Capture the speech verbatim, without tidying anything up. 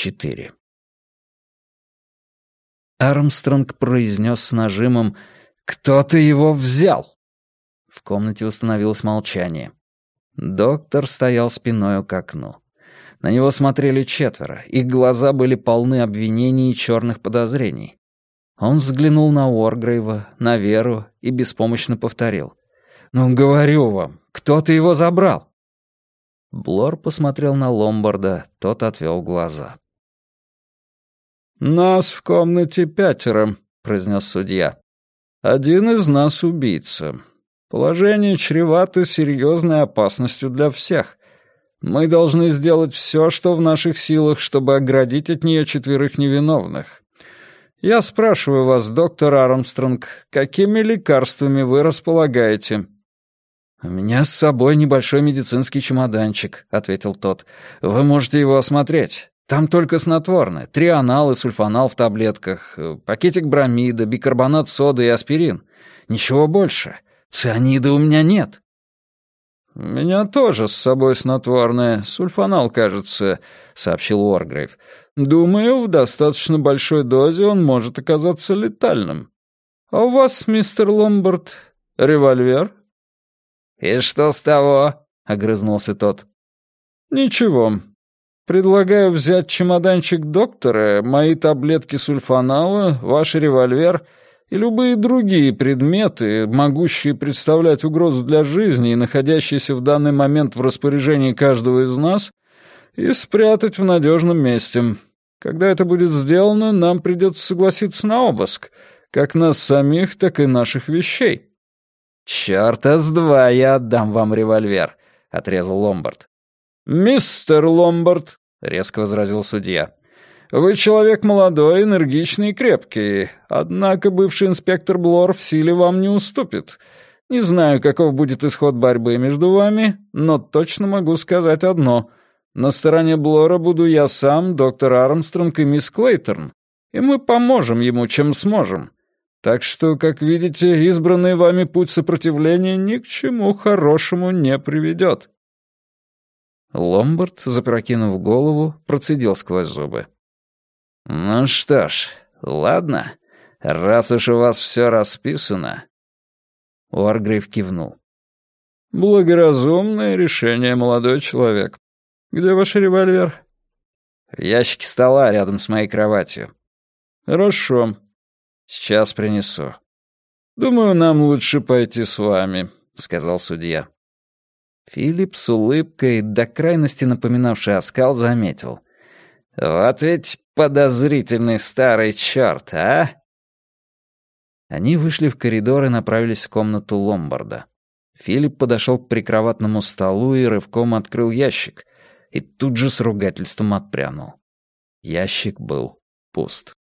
четыре. Армстронг произнес с нажимом: «Кто-то его взял!» В комнате установилось молчание. Доктор стоял спиною к окну. На него смотрели четверо, их глаза были полны обвинений и черных подозрений. Он взглянул на Уоргрейва, на Веру и беспомощно повторил: «Ну, говорю вам, кто-то его забрал!» Блор посмотрел на Ломбарда, тот отвел глаза. «Нас в комнате пятеро», — произнес судья. «Один из нас убийца. Положение чревато серьезной опасностью для всех. Мы должны сделать все, что в наших силах, чтобы оградить от нее четверых невиновных. Я спрашиваю вас, доктор Армстронг, какими лекарствами вы располагаете?» «У меня с собой небольшой медицинский чемоданчик», — ответил тот. «Вы можете его осмотреть. Там только снотворное. Трианал и сульфанал в таблетках, пакетик бромида, бикарбонат соды и аспирин. Ничего больше. Цианида у меня нет». «У меня тоже с собой снотворное. Сульфанал, кажется», — сообщил Уоргрейв. «Думаю, в достаточно большой дозе он может оказаться летальным. А у вас, мистер Ломбард, револьвер?» «И что с того?» — огрызнулся тот. «Ничего. Предлагаю взять чемоданчик доктора, мои таблетки сульфанала, ваш револьвер и любые другие предметы, могущие представлять угрозу для жизни и находящиеся в данный момент в распоряжении каждого из нас, и спрятать в надежном месте. Когда это будет сделано, нам придется согласиться на обыск, как нас самих, так и наших вещей». «Чёрта с два я отдам вам револьвер», — отрезал Ломбард. «Мистер Ломбард», — резко возразил судья, — «вы человек молодой, энергичный и крепкий, однако бывший инспектор Блор в силе вам не уступит. Не знаю, каков будет исход борьбы между вами, но точно могу сказать одно. На стороне Блора буду я сам, доктор Армстронг и мисс Клейторн, и мы поможем ему, чем сможем. Так что, как видите, избранный вами путь сопротивления ни к чему хорошему не приведет». Ломбард, запрокинув голову, процедил сквозь зубы: «Ну что ж, ладно, раз уж у вас все расписано». Уоргрейв кивнул. «Благоразумное решение, молодой человек. Где ваш револьвер?» «В ящике стола рядом с моей кроватью». «Хорошо. Сейчас принесу». «Думаю, нам лучше пойти с вами», — сказал судья. Филипп с улыбкой, до крайности напоминавший оскал, заметил: «Вот ведь подозрительный старый черт, а?» Они вышли в коридор и направились в комнату Ломбарда. Филипп подошел к прикроватному столу и рывком открыл ящик, и тут же с ругательством отпрянул. Ящик был пуст.